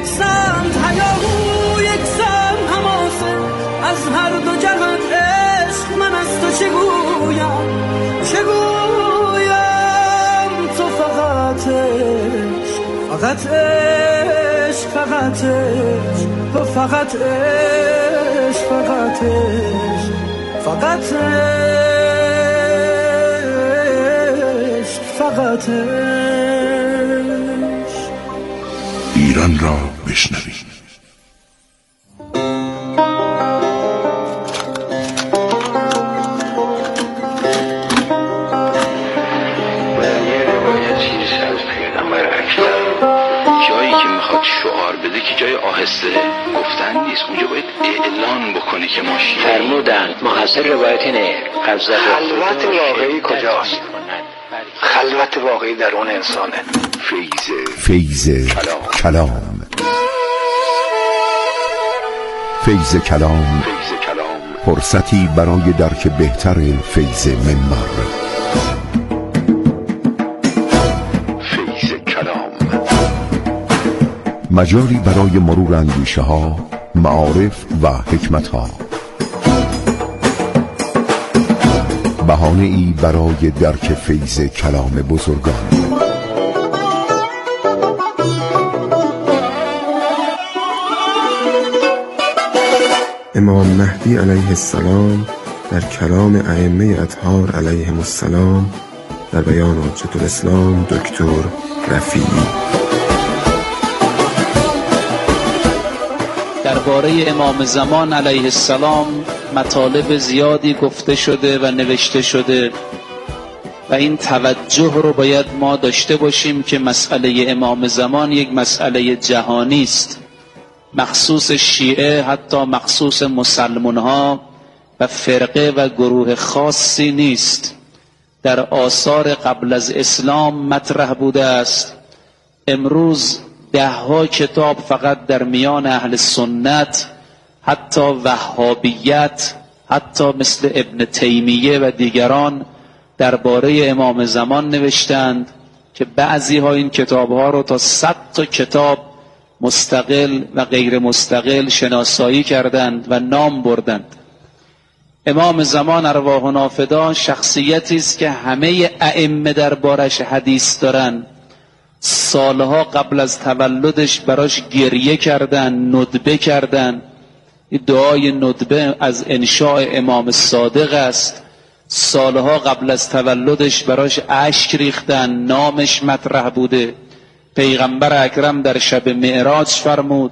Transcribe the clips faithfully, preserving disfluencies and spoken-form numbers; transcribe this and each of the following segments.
یک سمت هیاهو یک سمت حماسه، از هر دو جهان عشق من از تو چگویم چگویم تو فقط عشق فقط عشق فقط عشق تو فقط عشق فقط عشق فقط عشق فقط عشق. ایران را بشنوید. شعار بده که جای آهسته گفتن نیست، اونجا باید اعلان بکنی که ما شیعه فرمودند محصل روایت اینه. خلوت واقعی کجاست؟ خلوت واقعی در اون انسانه. فیض کلام کلام فیض کلام فرصتی برای درک بهتر فیض منبر. مجاری برای مرور اندیشه ها، معارف و حکمت ها، بهانه ای برای درک فیض کلام بزرگان. امام مهدی علیه السلام در کلام ائمه اطهار علیهم السلام در بیان حجت الاسلام دکتر رفیعی. درباره امام زمان علیه السلام مطالب زیادی گفته شده و نوشته شده و این توجه رو باید ما داشته باشیم که مسئله امام زمان یک مسئله جهانی است، مخصوص شیعه، حتی مخصوص مسلمان ها و فرقه و گروه خاصی نیست. در آثار قبل از اسلام مطرح بوده است. امروز ده ها کتاب فقط در میان اهل سنت، حتی وهابیت، حتی مثل ابن تیمیه و دیگران درباره امام زمان نوشتند که بعضی ها این کتاب ها رو تا صد تا کتاب مستقل و غیر مستقل شناسایی کردند و نام بردند. امام زمان ارواحنا فدا شخصیتی است که همه ائمه دربارش حدیث دارند. سالها قبل از تولدش براش گریه کردن، ندبه کردن. دعای ندبه از انشاء امام صادق است. سالها قبل از تولدش براش اشک ریختن، نامش مطرح بوده. پیغمبر اکرم در شب معراج فرمود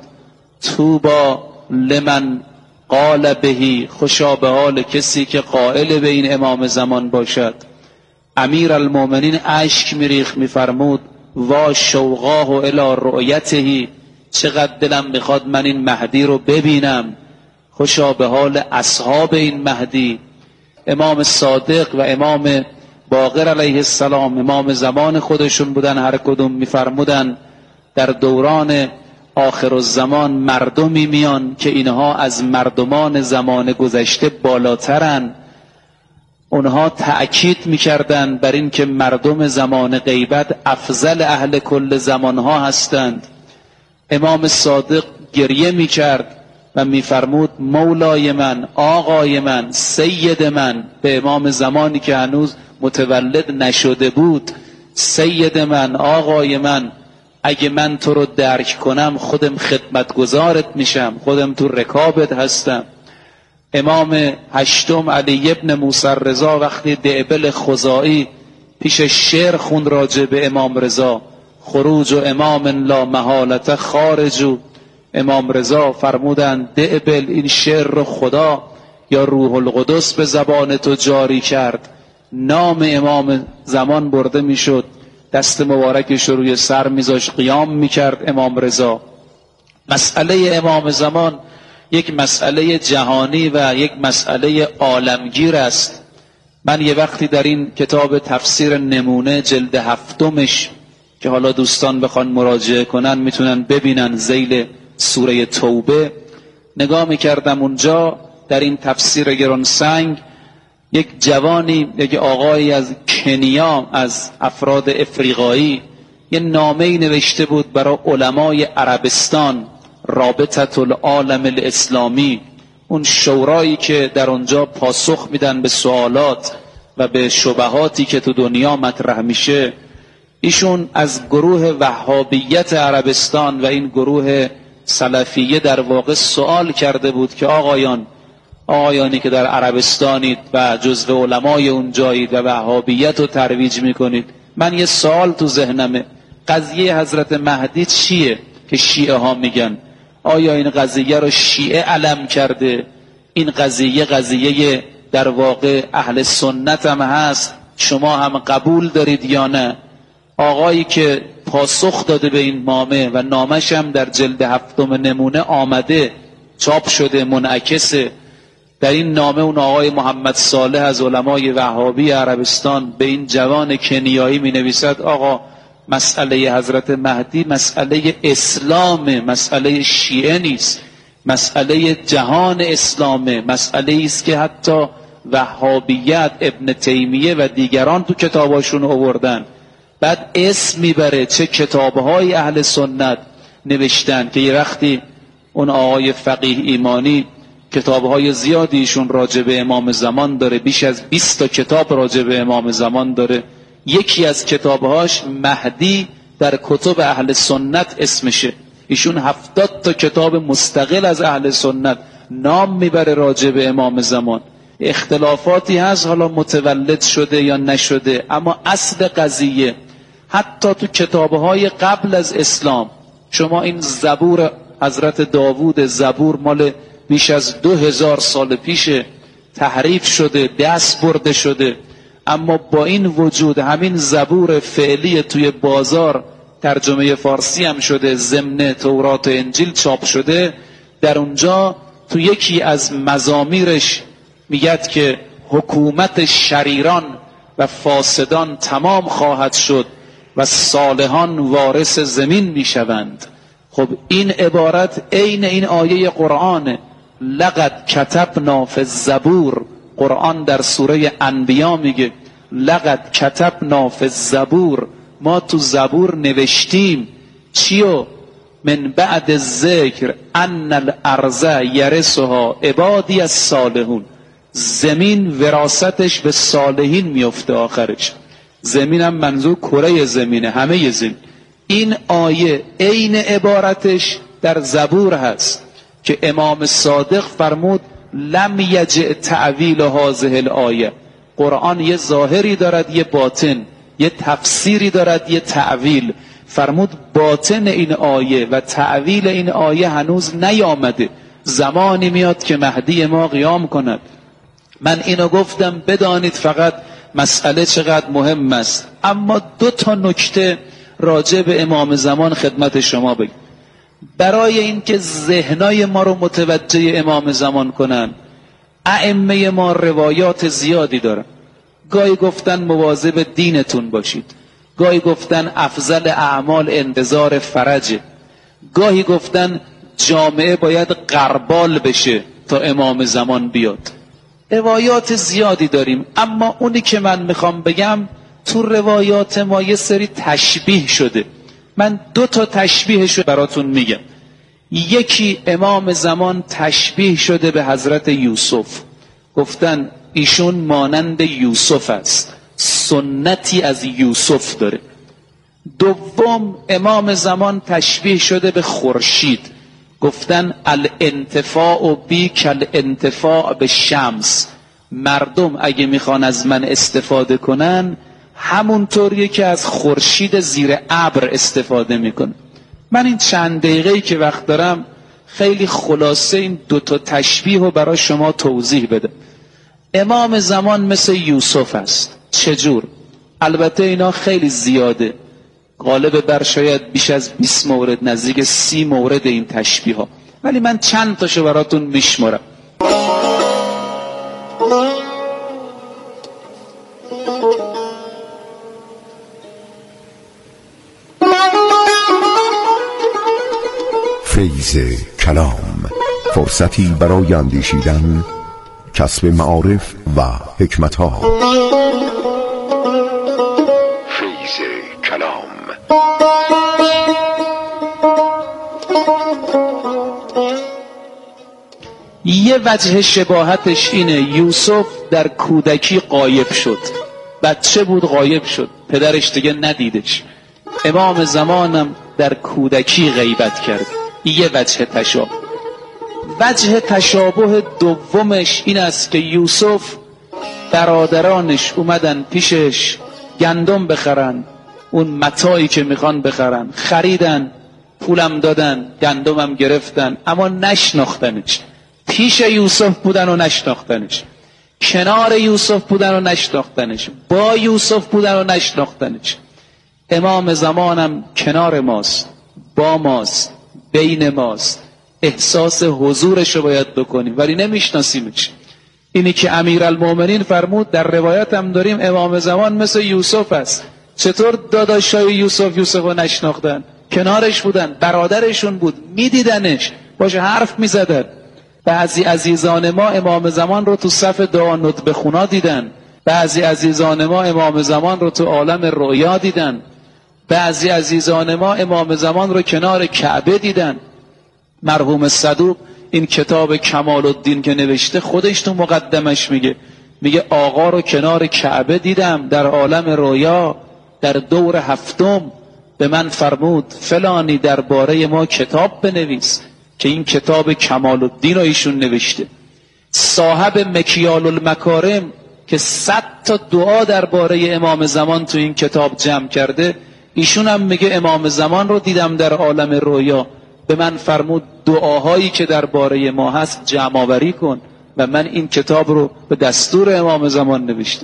طوبی لمن قال بهی، خوشا به حال کسی که قائل به این امام زمان باشد. امیر المؤمنین اشک میریخت، میفرمود وا شوقاه الی رؤیته، چقدر دلم میخواد من این مهدی رو ببینم. خوشا به حال اصحاب این مهدی. امام صادق و امام باقر علیه السلام امام زمان خودشون بودن، هر کدوم میفرمودن در دوران آخر الزمان مردمی میان که اینها از مردمان زمان گذشته بالاترن. اونها تأکید میکردن بر این که مردم زمان غیبت افضل اهل کل زمانها هستند. امام صادق گریه میکرد و میفرمود مولای من، آقای من، سید من، به امام زمانی که هنوز متولد نشده بود. سید من، آقای من، اگه من تو رو درک کنم خودم خدمتگزارت میشم، خودم تو رکابت هستم. امام هشتم علی ابن موسی رضا وقتی دعبل خزائی پیش شعر خون راجع به امام رضا، خروج و امام لا محالت خارجو، امام رضا فرمودن دعبل این شعر رو خدا یا روح القدس به زبان تو جاری کرد. نام امام زمان برده میشد، دست مبارکش رو روی سر میذاشت، قیام میکرد امام رضا. مسئله امام زمان یک مسئله جهانی و یک مسئله عالمگیر است. من یه وقتی در این کتاب تفسیر نمونه جلد هفتمش که حالا دوستان بخوان مراجعه کنن میتونن ببینن ذیل سوره توبه، نگاه میکردم اونجا در این تفسیر گرانسنگ یک جوانی، یک آقایی از کنیا، از افراد افریقایی یه نامه‌ای نوشته بود برای علمای عربستان، رابطه العالم الاسلامی، اون شورایی که در اونجا پاسخ میدن به سوالات و به شبهاتی که تو دنیا مطرح میشه. ایشون از گروه وهابیت عربستان و این گروه سلفیه در واقع سوال کرده بود که آقایان آقایانی که در عربستانید و جزو علمای اونجایید و وهابیت رو ترویج میکنید، من یه سوال تو ذهنمه، قضیه حضرت مهدی چیه که شیعه ها میگن؟ آیا این قضیه رو شیعه علم کرده؟ این قضیه قضیه در واقع اهل سنت هم هست، شما هم قبول دارید یا نه؟ آقایی که پاسخ داده به این نامه و نامش هم در جلد هفتم نمونه آمده، چاپ شده، منعکسه. در این نامه اون آقای محمد صالح از علمای وهابی عربستان به این جوان کنیایی می نویسد آقا مسئله حضرت مهدی مسئله اسلامه، مسئله شیعه نیست، مسئله جهان اسلامه، مسئله است که حتی وهابیت، ابن تیمیه و دیگران تو کتاباشون آوردن. بعد اسم میبره چه کتابهای اهل سنت نوشتن که یه وقتی اون آقای فقیه ایمانی کتابهای زیادیشون راجع به امام زمان داره، بیش از بیست تا کتاب راجع به امام زمان داره. یکی از کتابهاش مهدی در کتب اهل سنت اسمشه. ایشون هفتاد تا کتاب مستقل از اهل سنت نام میبره راجع به امام زمان. اختلافاتی هست حالا متولد شده یا نشده، اما اصل قضیه حتی تو کتابهای قبل از اسلام، شما این زبور حضرت داوود، زبور مال بیش از دو هزار سال پیش تحریف شده، دست برده شده، اما با این وجود همین زبور فعلی توی بازار ترجمه فارسی هم شده، ضمن تورات و انجیل چاپ شده. در اونجا تو یکی از مزامیرش میگد که حکومت شریران و فاسدان تمام خواهد شد و صالحان وارث زمین میشوند. خب این عبارت عین این آیه قرآنه، لقد کتبنا فی الزبور. قرآن در سوره انبیا میگه لقد کتبنا فی الزبور، ما تو زبور نوشتیم چیو؟ من بعد الذکر ان الارض یرثها عبادی الصالحون، زمین وراثتش به صالحین میفته آخرش. زمین هم منظور کره زمینه، همه زمین. این آیه عین عبارتش در زبور هست که امام صادق فرمود لم یجع تعویل هذه الآیه. قرآن یه ظاهری دارد یه باطن، یه تفسیری دارد یه تعویل. فرمود باطن این آیه و تعویل این آیه هنوز نیامده، زمانی میاد که مهدی ما قیام کند. من اینو گفتم بدانید فقط مسئله چقدر مهم است. اما دو تا نکته راجع به امام زمان خدمت شما بگم، برای اینکه ذهنای ما رو متوجه امام زمان کنن. ائمه ما روایات زیادی دارن، گاهی گفتن مواظب دینتون باشید، گاهی گفتن افضل اعمال انتظار فرجه، گاهی گفتن جامعه باید غربال بشه تا امام زمان بیاد. روایات زیادی داریم، اما اونی که من میخوام بگم تو روایات ما یه سری تشبیه شده. من دو تا تشبیهشو براتون میگم. یکی امام زمان تشبیه شده به حضرت یوسف، گفتن ایشون مانند یوسف است، سنتی از یوسف داره. دوم امام زمان تشبیه شده به خورشید، گفتن الانتفاع بی کل انتفاع به شمس، مردم اگه میخوان از من استفاده کنن همونطوریه که از خورشید زیر ابر استفاده میکنه. من این چند دقیقه‌ای که وقت دارم خیلی خلاصه این دوتا تشبیه رو برای شما توضیح بدم. امام زمان مثل یوسف است. چجور؟ البته اینا خیلی زیاده، غالب بر شاید بیش از بیست مورد، نزدیک سی مورد این تشبیه ها، ولی من چند تاشو براتون میشمارم. فیض کلام، فرصتی برای اندیشیدن، کسب معارف و حکمت ها. فیض کلام. یه وجه شباهتش اینه یوسف در کودکی غایب شد، بچه بود غایب شد، پدرش دیگه ندیدش. امام زمانم در کودکی غیبت کرد. یه وجه تشابه. وجه تشابه دومش این است که یوسف برادرانش اومدن پیشش گندم بخرن، اون متاعی که میخوان بخرن خریدن، پولم دادن، گندمم گرفتن، اما نشناختنش. پیش یوسف بودن و نشناختنش، کنار یوسف بودن و نشناختنش، با یوسف بودن و نشناختنش. امام زمانم کنار ماست، با ماست، بین ماست، احساس حضورش رو باید بکنیم ولی نمیشناسیمش. اینی که امیرالمومنین فرمود، در روایت هم داریم امام زمان مثل یوسف است. چطور داداشای یوسف یوسف رو نشناختن؟ کنارش بودن، برادرشون بود، میدیدنش، باشه حرف میزدن. بعضی عزیزان ما امام زمان رو تو صف دعا ندب خونا دیدن، بعضی عزیزان ما امام زمان رو تو عالم رؤیا دیدن، بعضی عزیزان ما امام زمان رو کنار کعبه دیدن. مرحوم صدوق این کتاب کمال الدین که نوشته خودش تو مقدمش میگه میگه آقا رو کنار کعبه دیدم در عالم رؤیا، در دور هفتم به من فرمود فلانی درباره ما کتاب بنویس، که این کتاب کمال الدین رو ایشون نوشته. صاحب مکیال المکارم که صد تا دعا درباره امام زمان تو این کتاب جمع کرده، ایشون هم میگه امام زمان رو دیدم در عالم رویا، به من فرمود دعاهایی که درباره ما هست جمع آوری کن، و من این کتاب رو به دستور امام زمان نوشتم.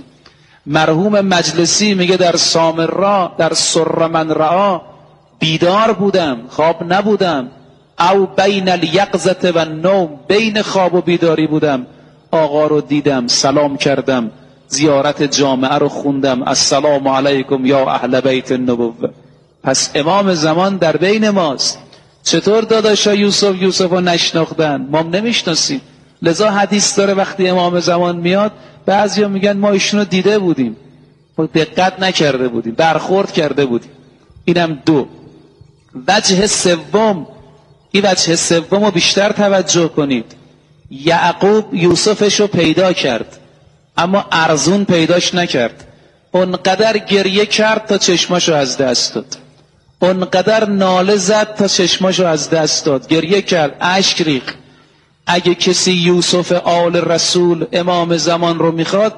مرحوم مجلسی میگه در سامرا در سر من رعا بیدار بودم، خواب نبودم، او بین الیقظه و النوم، بین خواب و بیداری بودم، آقا رو دیدم، سلام کردم، زیارت جامعه رو خوندم، السلام علیکم یا اهل بیت النبوه. پس امام زمان در بین ماست. چطور داداشا یوسف یوسف رو نشناختن؟ ما نمیشناسیم. لذا حدیث داره وقتی امام زمان میاد بعضیا میگن ما ایشونو دیده بودیم، ما دقت نکرده بودیم، برخورد کرده بودیم. اینم دو. وجه سوم، این وجه سوم رو بیشتر توجه کنید. یعقوب یوسفش رو پیدا کرد اما ارزون پیداش نکرد. اونقدر گریه کرد تا چشماشو از دست داد، اونقدر ناله زد تا چشماشو از دست داد، گریه کرد، اشک ریخت. اگه کسی یوسف آل رسول امام زمان رو میخواد،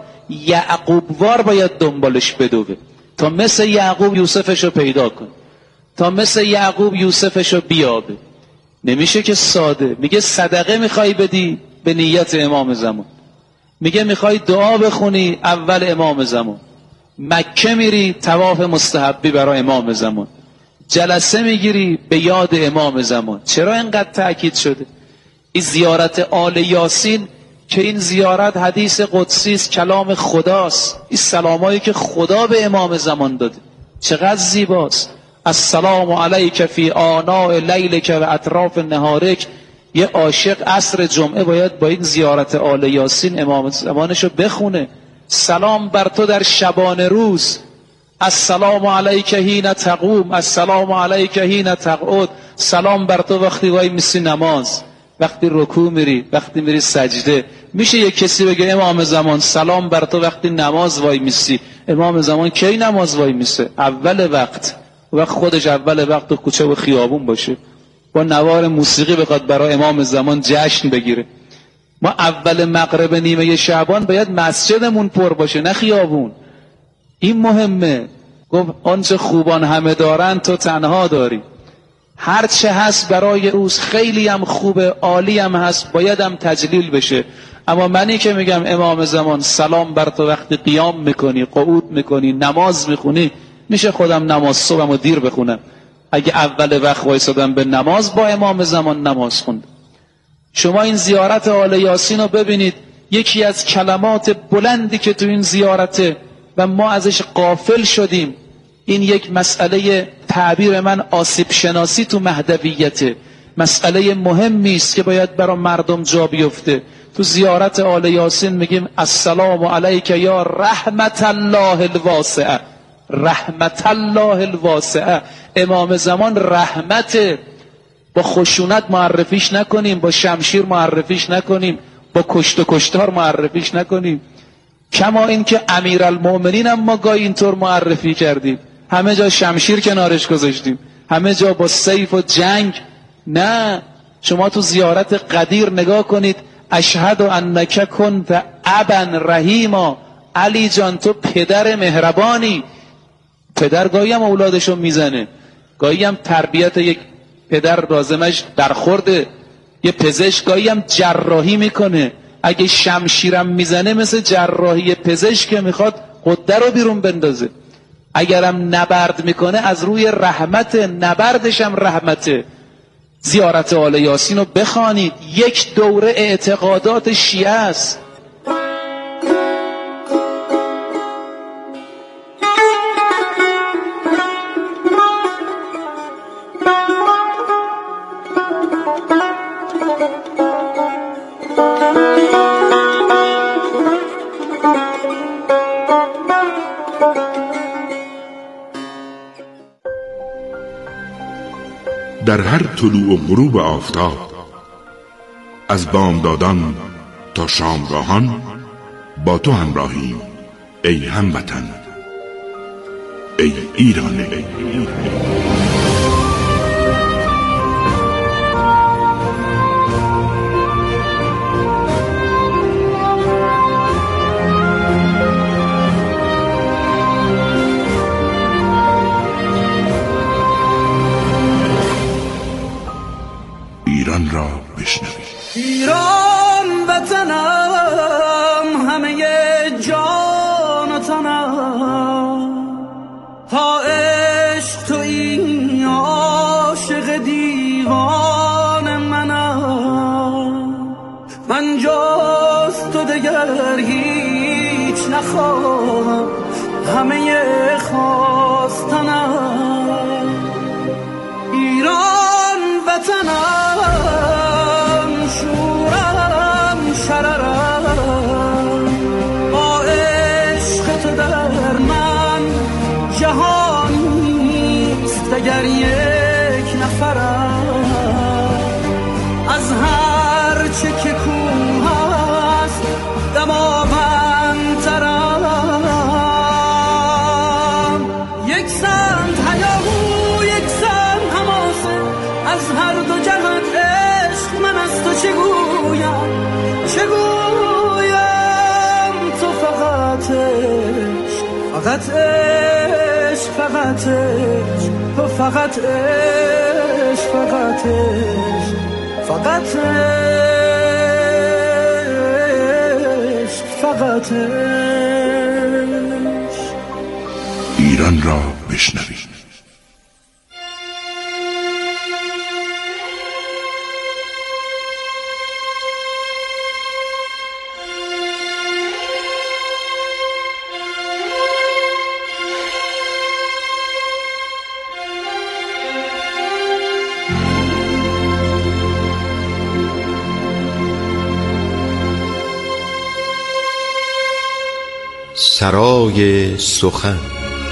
یعقوب وار باید دنبالش بدوه تا مثل یعقوب یوسفش رو پیدا کن، تا مثل یعقوب یوسفش رو بیابه. نمیشه که ساده. میگه صدقه میخوای بدی به نیت امام زمان، میگه میخوای دعا بخونی اول امام زمان، مکه میری طواف مستحبی برای امام زمان، جلسه میگیری به یاد امام زمان. چرا اینقدر تأکید شده؟ این زیارت آل یاسین که این زیارت حدیث قدسی است، کلام خداست، این سلامایی که خدا به امام زمان داده چقدر زیباست. السلام علیک فی آناء لیلک و اطراف نهارک. یه عاشق عصر جمعه باید با این زیارت آل یاسین امام زمانشو بخونه. سلام بر تو در شبانه روز، السلام علیک حین تقوم، السلام علیک حین تقعد. سلام بر تو وقتی وای میسی نماز، وقتی رکوع میری، وقتی میری سجده. میشه یک کسی بگه امام زمان سلام بر تو وقتی نماز وای میسی؟ امام زمان کی نماز وای میسه؟ اول وقت. وقت خودش اول وقت تو کوچه و خیابون باشه، با نوار موسیقی بخواد برای امام زمان جشن بگیره. ما اول مغرب نیمه شعبان باید مسجدمون پر باشه، نه خیابون. این مهمه. گفت آنچه خوبان همه دارن تو تنها داری. هر چه هست برای اوست، خیلی هم خوبه، عالی هم هست، باید هم تجلیل بشه. اما منی که میگم امام زمان سلام بر تو وقتی قیام میکنی، قعود میکنی، نماز میخونی، میشه خودم نماز صبحم و دیر بخونم اگه اول وقت وایسادم به نماز با امام زمان نماز خوند. شما این زیارت آل یاسین رو ببینید، یکی از کلمات بلندی که تو این زیارته و ما ازش غافل شدیم، این یک مسئله تعبیر من آسیب شناسی تو مهدویته، مسئله مهمی است که باید برای مردم جا بیفته. تو زیارت آل یاسین میگیم السلام علیک یا رحمت الله الواسعه، رحمت الله الواسعه. امام زمان رحمت با خشونت معرفیش نکنیم، با شمشیر معرفیش نکنیم، با کشت و کشتار معرفیش نکنیم. کما این که امیرالمؤمنین هم ما گاهی اینطور معرفی کردیم، همه جا شمشیر کنارش گذاشتیم، همه جا با سیف و جنگ. نه، شما تو زیارت قدیر نگاه کنید، اشهد انک کنت ابا رحیما، علی جان تو پدر مهربانی. پدر گاهی هم اولادشو میزنه، گاهی هم تربیت یک پدر لازمش برخورده. یه پزشک گاهی هم جراحی میکنه، اگه شمشیرم میزنه مثل جراحی پزشک که میخواد غده رو بیرون بندازه. اگرم نبرد میکنه از روی رحمت، نبردش هم رحمته. زیارت آل یاسین رو بخوانید، یک دوره اعتقادات شیعه است. در هر طلوع و غروب آفتاب، از بامدادان تا شامگاهان با تو همراهیم ای هموطن، ای ایران. ای ایران. ایران را بشنوید. ایران وطنم، همه جان و تنم، تا عشق تو این عاشق دیوان منم. من جز تو دگر هیچ نخواهم، همه خواستنم. ایران وطنم، شورم شررم، با عشق تو در من جهانیست دگر یک نفرم. از هر چه که کوه است دماوندترم. یک سمت هیاهو، یک سمت حماسه، از هر دو جهان عشق من از تو چه گویم، چه گویم. تو فقط عشق، فقط عشق، فقط عشق، تو فقط عشق، فقط عشق، فقط عشق، فقط عشق. ایران را بشنوید. سرای سخن.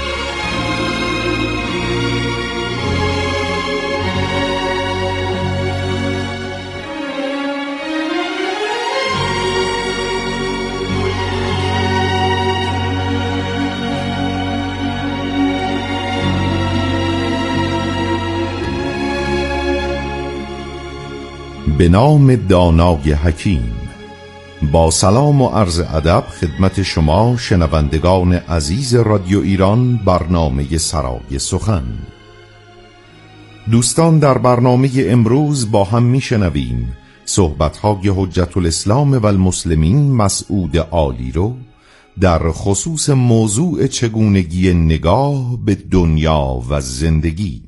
به نام دانای حکیم. با سلام و عرض ادب خدمت شما شنوندگان عزیز رادیو ایران، برنامه سرای سخن. دوستان، در برنامه امروز با هم می شنویم صحبت‌های حجت الاسلام و المسلمین مسعود عالی رو در خصوص موضوع چگونگی نگاه به دنیا و زندگی.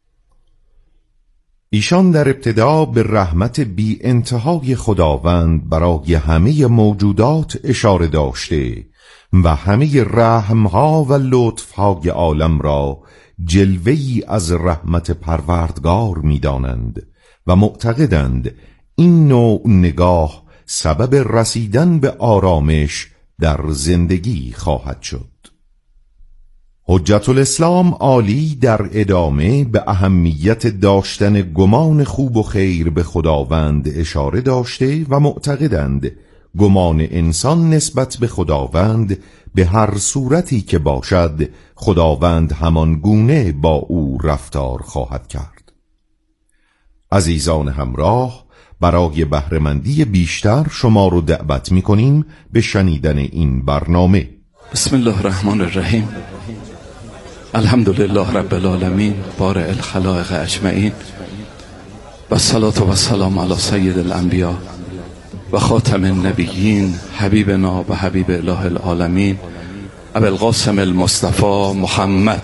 ایشان در ابتدا به رحمت بی انتهای خداوند برای همه موجودات اشاره داشته و همه رحمها و لطفهای عالم را جلوه‌ای از رحمت پروردگار می دانند و معتقدند این نوع نگاه سبب رسیدن به آرامش در زندگی خواهد شد. حجت الاسلام عالی در ادامه به اهمیت داشتن گمان خوب و خیر به خداوند اشاره داشته و معتقدند گمان انسان نسبت به خداوند به هر صورتی که باشد خداوند همان گونه با او رفتار خواهد کرد. عزیزان همراه، برای بهره‌مندی بیشتر شما رو دعوت می‌کنیم به شنیدن این برنامه. بسم الله الرحمن الرحیم. الحمدلله رب العالمین بارئ الخلائق اجمعین و الصلاة و السلام علی سید الانبیاء و خاتم النبیین حبیبنا و حبیب اله العالمین ابی القاسم المصطفى محمد.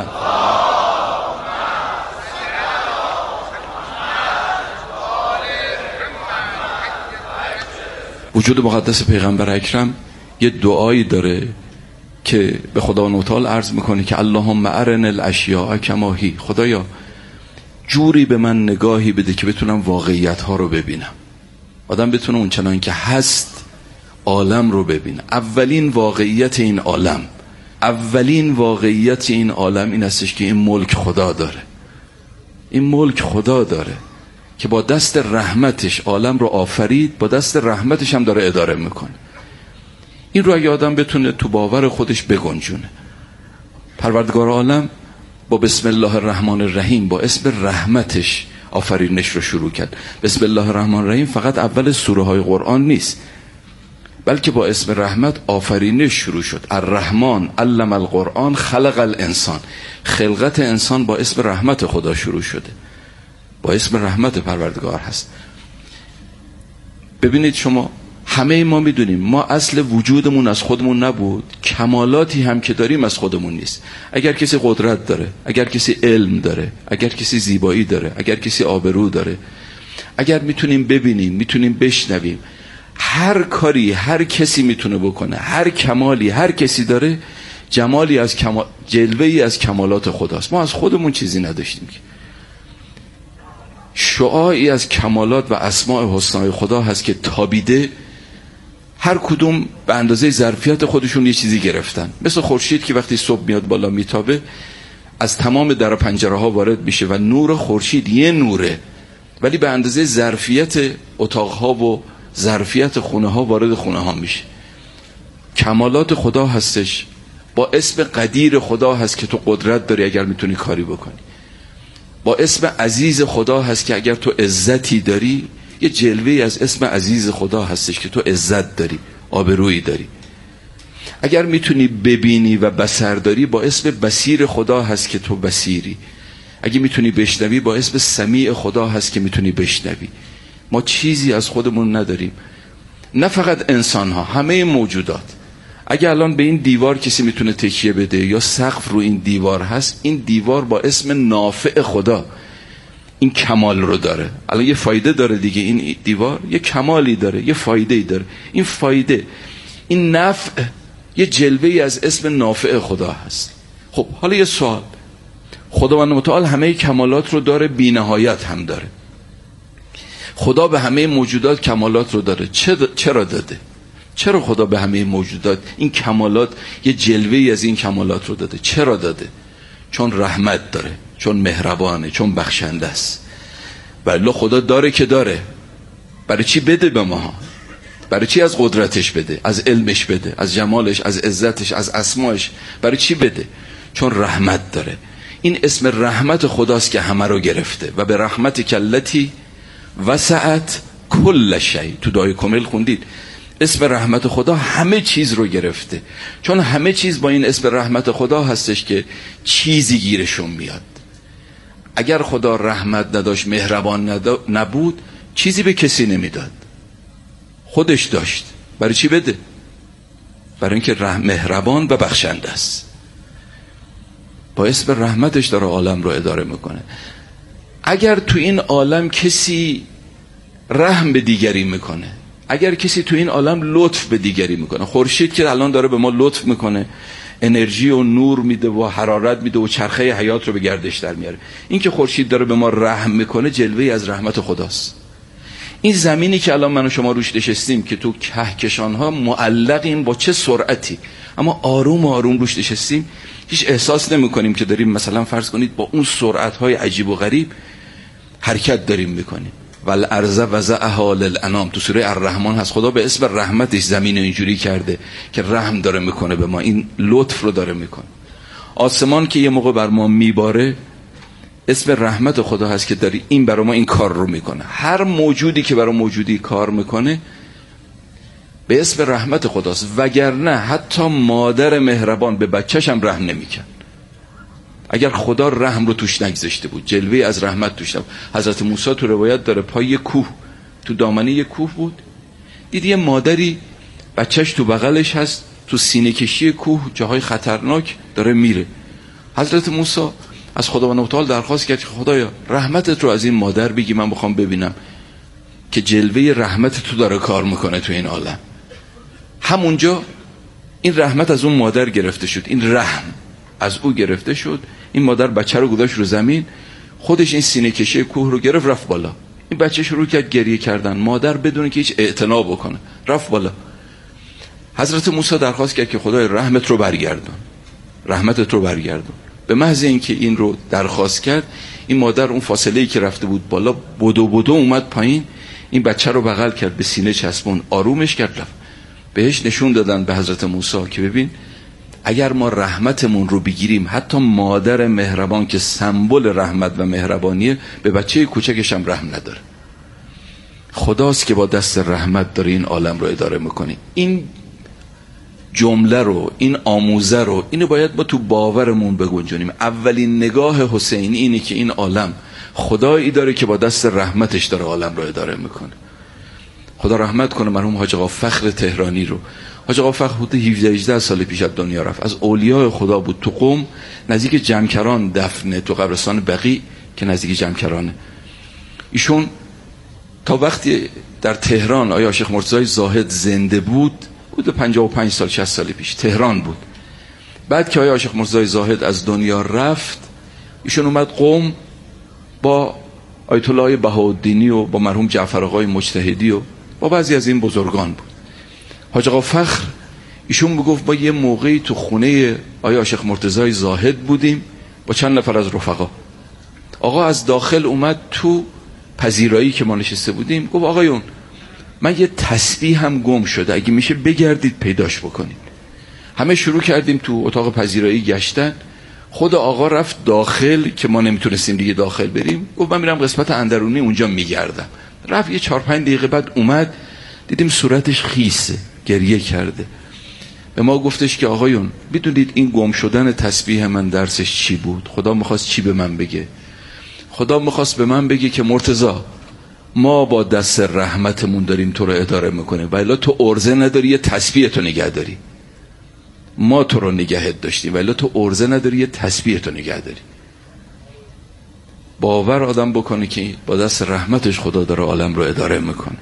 وجود مقدس پیغمبر اکرم یه دعایی داره که به خدا نوتال عرض میکنه که اللهم ارن الاشیاء کما هی. خدایا جوری به من نگاهی بده که بتونم واقعیت ها رو ببینم، آدم بتونه اون چنان که هست عالم رو ببینه. اولین واقعیت این عالم اولین واقعیت این عالم این هستش که این ملک خدا داره. این ملک خدا داره که با دست رحمتش عالم رو آفرید، با دست رحمتش هم داره اداره میکنه. این رو اگه آدم بتونه تو باور خودش بگنجونه، پروردگار عالم با بسم الله الرحمن الرحیم، با اسم رحمتش آفرینش رو شروع کرد. بسم الله الرحمن الرحیم فقط اول سوره های قرآن نیست، بلکه با اسم رحمت آفرینش شروع شد. الرحمن علم القرآن خلق الانسان. خلقت انسان با اسم رحمت خدا شروع شده، با اسم رحمت پروردگار هست. ببینید شما، همه ما میدونیم ما اصل وجودمون از خودمون نبود، کمالاتی هم که داریم از خودمون نیست. اگر کسی قدرت داره، اگر کسی علم داره، اگر کسی زیبایی داره، اگر کسی آبرو داره، اگر میتونیم ببینیم، میتونیم بشنویم، هر کاری هر کسی میتونه بکنه، هر کمالی هر کسی داره، جمالی از کمال، جلوه‌ای از کمالات خداست. ما از خودمون چیزی نداشتیم. شعاعی از کمالات و اسماء حسنای خدا هست که تابیده، هر کدوم به اندازه ظرفیت خودشون یه چیزی گرفتن. مثل خورشید که وقتی صبح میاد بالا میتابه، از تمام در و پنجره ها وارد میشه و نور خورشید یه نوره، ولی به اندازه ظرفیت اتاق ها و ظرفیت خونه ها وارد خونه ها میشه. کمالات خدا هستش. با اسم قدیر خدا هست که تو قدرت داری اگر میتونی کاری بکنی. با اسم عزیز خدا هست که اگر تو عزتی داری، یه جلوه از اسم عزیز خدا هستش که تو عزت داری، آبرویی داری. اگر میتونی ببینی و بصر داری، با اسم بصیر خدا هست که تو بصیری. اگه میتونی بشنوی، با اسم سمیع خدا هست که میتونی بشنوی. ما چیزی از خودمون نداریم، نه فقط انسان ها، همه موجودات. اگه الان به این دیوار کسی میتونه تکیه بده یا سقف رو این دیوار هست، این دیوار با اسم نافع خدا این کمال رو داره. الان یه فایده داره دیگه، این دیوار یه کمالی داره، یه فایده‌ای داره. این فایده، این نفع، یه جلوه‌ای از اسم نافع خدا هست. خب حالا یه سوال، خداوند متعال همه کمالات رو داره، بی نهایت هم داره. خدا به همه موجودات کمالات رو داره. چرا داده؟ چرا خدا به همه موجودات این کمالات، یه جلوه‌ای از این کمالات رو داده؟ چرا داده؟ چون رحمت داره، چون مهربانه، چون بخشنده است. ولی خدا داره که داره، برای چی بده به ما؟ برای چی از قدرتش بده، از علمش بده، از جمالش، از عزتش، از اسماش؟ برای چی بده؟ چون رحمت داره. این اسم رحمت خداست که همه رو گرفته. و به رحمت کلتی وسعت کل شیء. تو دعای کامل خوندید اسم رحمت خدا همه چیز رو گرفته، چون همه چیز با این اسم رحمت خدا هستش که چیزی گیرشون میاد. اگر خدا رحمت نداشت، مهربان نبود، چیزی به کسی نمیداد، خودش داشت. برای چی بده؟ برای اینکه مهربان و بخشنده است. با اسم رحمتش داره عالم رو اداره میکنه. اگر تو این عالم کسی رحم به دیگری میکنه، اگر کسی تو این عالم لطف به دیگری میکنه، خورشید که الان داره به ما لطف میکنه، انرژی و نور میده و حرارت میده و چرخه حیات رو به گردش در میاره، این که خورشید داره به ما رحم میکنه جلوه‌ای از رحمت خداست. این زمینی که الان من و شما روش نشستیم که تو کهکشان‌ها معلقیم با چه سرعتی، اما آروم آروم روش نشستیم، هیچ احساس نمی کنیم که داریم مثلا فرض کنید با اون سرعت‌های عجیب و غریب حرکت داریم میکنیم. والارض وضعها للانام، تو سوره الرحمن هست. خدا به اسم رحمتش زمین اینجوری کرده که رحم داره میکنه به ما، این لطف رو داره میکنه. آسمان که یه موقع بر ما میباره اسم رحمت خدا هست که داری این برای ما این کار رو میکنه. هر موجودی که برای موجودی کار میکنه به اسم رحمت خداست، وگرنه حتی مادر مهربان به بچه‌ش هم رحم نمیکرد. اگر خدا رحم رو توش نگذاشته بود، جلوه از رحمت توش نبود. حضرت موسی تو روایت داره پای کوه، تو دامنه یک کوه بود، دید یه مادری بچهش تو بغلش هست، تو سینه کشی کوه جاهای خطرناک داره میره. حضرت موسی از خداوند متعال درخواست کرد که خدایا رحمتت رو از این مادر بگی، من بخوام ببینم که جلوه رحمت تو داره کار میکنه تو این عالم. همونجا این رحمت از اون مادر گرفته شد، این رحم از او گرفته شد. این مادر بچه رو گذاشت رو زمین، خودش این سینه کشی کوه رو گرفت رفت بالا. این بچه شروع کرد گریه کردن، مادر بدون که هیچ اعتنا بکنه رفت بالا. حضرت موسی درخواست کرد که خدای رحمت رو برگردون، رحمتت رو برگردون. به محض اینکه این رو درخواست کرد، این مادر اون فاصله‌ای که رفته بود بالا بدو بدو اومد پایین، این بچه رو بغل کرد، به سینه چسبون، آرومش کرد، رفت. بهش نشون دادن به حضرت موسی که ببین اگر ما رحمتمون رو بگیریم، حتی مادر مهربان که سمبل رحمت و مهربانیه به بچه کوچکش هم رحم نداره. خداست که با دست رحمت داره این عالم رو اداره میکنه. این جمله رو، این آموزه رو، اینو باید ما تو باورمون بگنجونیم. اولین نگاه حسینی اینه که این عالم خدایی داره که با دست رحمتش داره عالم رو اداره میکنه. خدا رحمت کنه مرحوم حاج آقا فخر تهرانی رو. حاج آقا فخر حدود هفده هجده سال پیش از دنیا رفت. از اولیاء خدا بود، تو قم نزدیک جمکران دفنه، تو قبرستان بقیع که نزدیک جمکرانه. ایشون تا وقتی در تهران آیا شیخ مرتضی زاهد زنده بود، بود پنجاه و پنج سال شصت سال پیش تهران بود. بعد که آیا شیخ مرتضی زاهد از دنیا رفت، ایشون اومد قم با آیت الله بهاءالدینی و با مرحوم جعفر آقای مجتهدی و با بعضی از این بزرگان بود. حاج آقا فخر ایشون میگفت با یه موقعی تو خونه آیا شیخ مرتضی زاهد بودیم با چند نفر از رفقا. آقا از داخل اومد تو پذیرایی که ما نشسته بودیم، گفت آقایون من یه تسبیح هم گم شده، اگه میشه بگردید پیداش بکنید. همه شروع کردیم تو اتاق پذیرایی گشتن. خود آقا رفت داخل که ما نمیتونستیم دیگه داخل بریم، گفت من میرم قسمت اندرونی اونجا میگردم. رفت یه چهار پنج دقیقه بعد اومد، دیدیم صورتش خیسه، گریه کرده. به ما گفتش که آقایون بدونید این گم شدن تسبیح من درسش چی بود؟ خدا میخواست چی به من بگه؟ خدا میخواست به من بگه که مرتضی ما با دست رحمتمون داریم تو رو اداره میکنه، ولی تو ارزه نداری یه تسبیح تو نگه داری. ما تو رو نگهت داشتیم ولی تو ارزه نداری یه تسبیح تو نگه داری. باور آدم بکنه که با دست رحمتش خدا داره عالم رو اداره میکنه.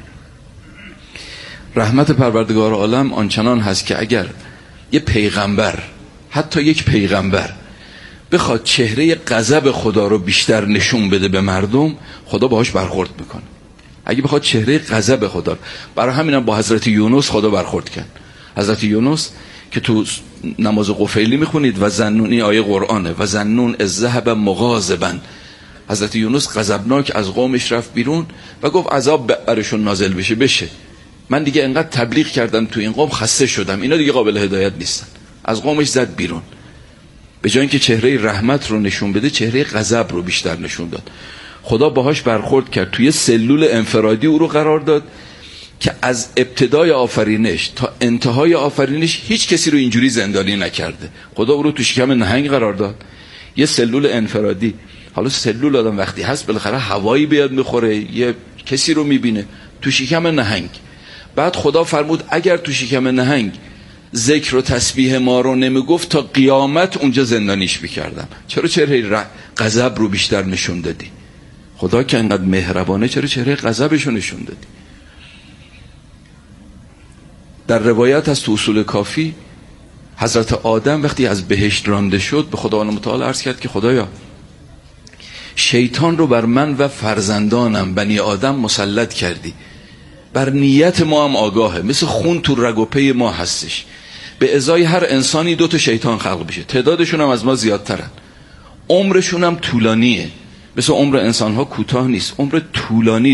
رحمت پروردگار عالم آنچنان هست که اگر یه پیغمبر، حتی یک پیغمبر بخواد چهره غضب خدا رو بیشتر نشون بده به مردم، خدا باهاش برخورد میکنه. اگه بخواد چهره غضب خدا، برای همینم با حضرت یونس خدا برخورد کرد. حضرت یونس که تو نماز قفیلی میخونید و ظنونی آیه قرآنه، و ظنون از ذهب مغاضبا، حضرت یونس غضبناک از قومش رفت بیرون و گفت عذاب برشون نازل بشه بشه من دیگه انقدر تبلیغ کردم تو این قوم خسته شدم، اینا دیگه قابل هدایت نیستن. از قومش زد بیرون. به جای اینکه چهره رحمت رو نشون بده، چهره غضب رو بیشتر نشون داد. خدا باهاش برخورد کرد، توی سلول انفرادی او رو قرار داد که از ابتدای آفرینش تا انتهای آفرینش هیچ کسی رو اینجوری زندانی نکرده. خدا او رو تو شکم نهنگ قرار داد، یه سلول انفرادی. حالا سلول آدم وقتی هست بالاخره هوایی بیاد میخوره، یه کسی رو میبینه تو شکم نهنگ. بعد خدا فرمود اگر تو شکم نهنگ ذکر و تسبیح ما رو نمیگفت تا قیامت اونجا زندانیش میکردم. چرا چهره غضب رو بیشتر نشون دادی؟ خدا که انقدر مهربانه چرا چهره غضبش رو نشون دادی؟ در روایت از تو اصول کافی حضرت آدم وقتی از بهشت رانده شد به خداوند متعال عرض کرد که خدایا شیطان رو بر من و فرزندانم بنی آدم مسلط کردی، بر نیت ما هم آگاهه، مثل خون تو رگ و پی ما هستش. به ازای هر انسانی دو تا شیطان خلق بشه، تعدادشون هم از ما زیادترن، عمرشون هم طولانیه، مثل عمر انسان ها کوتاه نیست، عمر طولانی